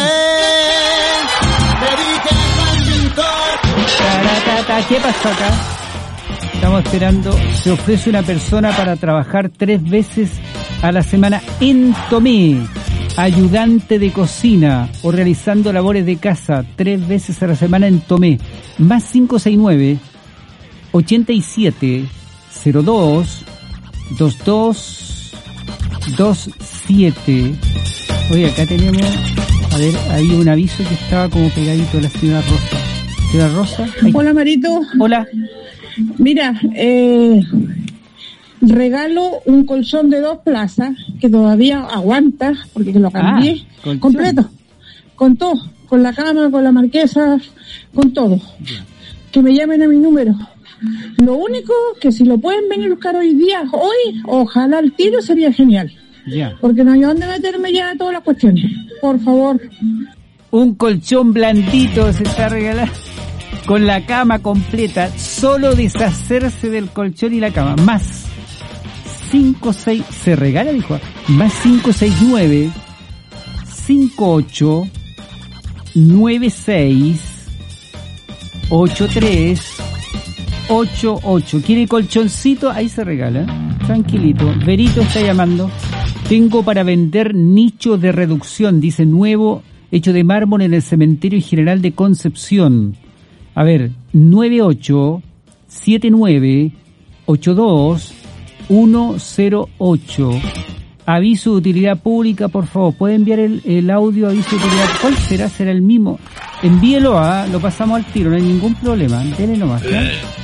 ¿Qué pasó acá? Estamos esperando. Se ofrece una persona para trabajar tres veces a la semana en Tomé. Ayudante de cocina o realizando labores de casa tres veces a la semana en Tomé. Más cinco seis nueve ochenta y siete cero dos veintidós veintisiete. Oye, acá tenemos, a ver, había un aviso que estaba como pegadito de la señora Rosa. Señora Rosa. Ahí. Hola, Marito. Hola. Mira, eh, regalo un colchón de dos plazas que todavía aguanta porque lo cambié ah, completo, con todo, con la cama, con la marquesa, con todo. Yeah. Que me llamen a mi número. Lo único que si lo pueden venir a buscar hoy día, hoy, ojalá al tiro, sería genial. Yeah. Porque no hay dónde meterme ya todas las cuestiones. Por favor. Un colchón blandito se está regalando. Con la cama completa, solo deshacerse del colchón y la cama. Más cinco seis, se regala, dijo. Más cinco seis nueve cinco ocho nueve seis ocho tres ocho ocho. ¿Quiere colchoncito? Ahí se regala. Tranquilito. Verito está llamando. Tengo para vender nicho de reducción, dice, nuevo, hecho de mármol en el Cementerio General de Concepción. A ver, nueve ocho siete nueve ocho dos uno cero ocho. Aviso de utilidad pública, por favor. ¿Puede enviar el, el audio aviso de utilidad? ¿Cuál será? ¿Será el mismo? Envíelo a, lo pasamos al tiro, no hay ningún problema. Dele nomás, ¿ya?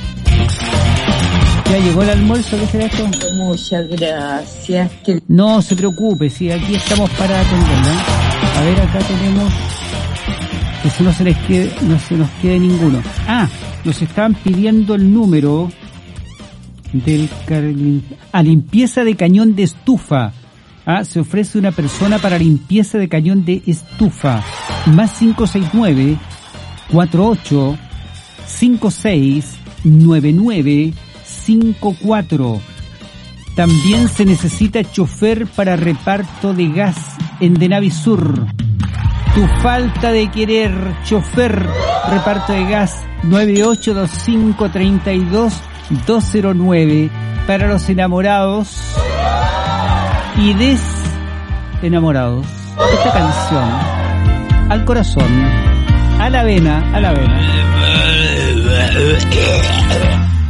¿Ya llegó el almuerzo? ¿Qué será esto? Muchas gracias. No se preocupe, sí, aquí estamos para atenderla. A ver, acá tenemos... Eso no se les quede, no se nos quede ninguno. Ah, nos estaban pidiendo el número del a limpieza de cañón de estufa. Ah, se ofrece una persona para limpieza de cañón de estufa. Más cinco seis nueve cuatro ocho cinco seis nueve nueve cinco cuatro. También se necesita chofer para reparto de gas en Denavisur. Tu falta de querer, chofer, reparto de gas, nueve ocho dos cinco tres dos dos cero nueve. Para los enamorados y des enamorados. Esta canción, al corazón, a la vena, a la vena.